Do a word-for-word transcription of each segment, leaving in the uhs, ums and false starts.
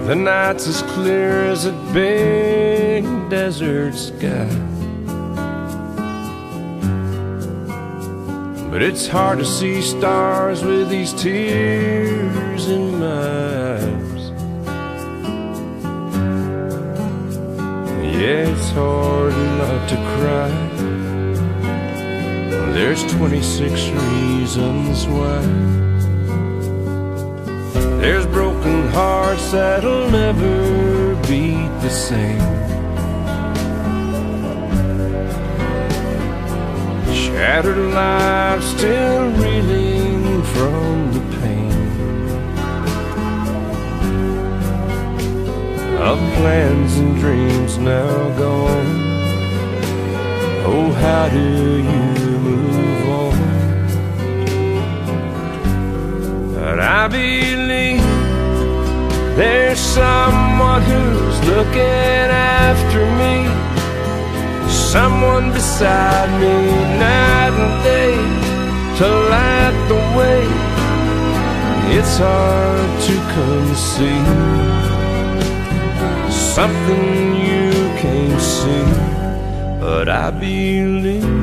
The night's as clear as a big desert sky, but it's hard to see stars with these tears in my eyes. Yeah, it's hard not to cry. There's twenty-six reasons why. There's broken hearts that'll never beat the same, shattered lives still reeling from the pain of plans and dreams now gone. Oh, how do you move on? But I believe there's someone who's looking after me, someone beside me night and day to light the way. It's hard to conceive something you can't see, but I believe.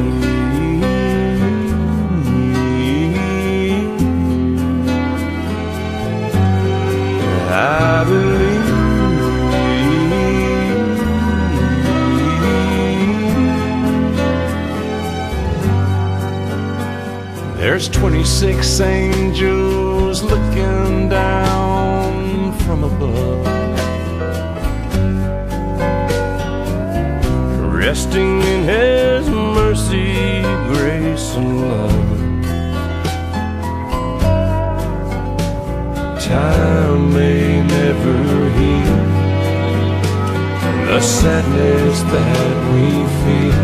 I believe. There's twenty-six angels looking down from above, resting in His mercy, grace, and love. Time may never heal the sadness that we feel,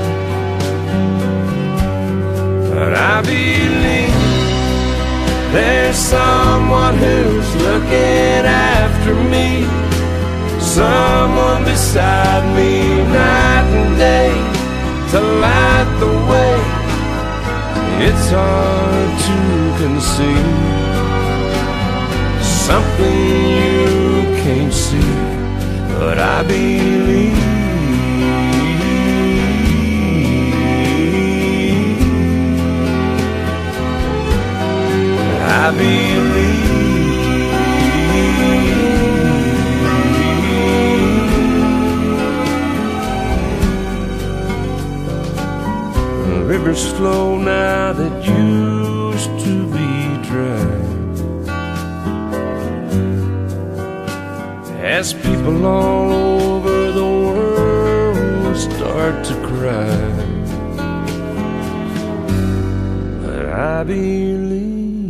but I believe there's someone who's looking after me, someone beside me night and day to light the way. It's hard to conceive something you can't see, but I believe. I believe. Rivers flow now that used to be dry, as people all over the world start to cry. But I believe.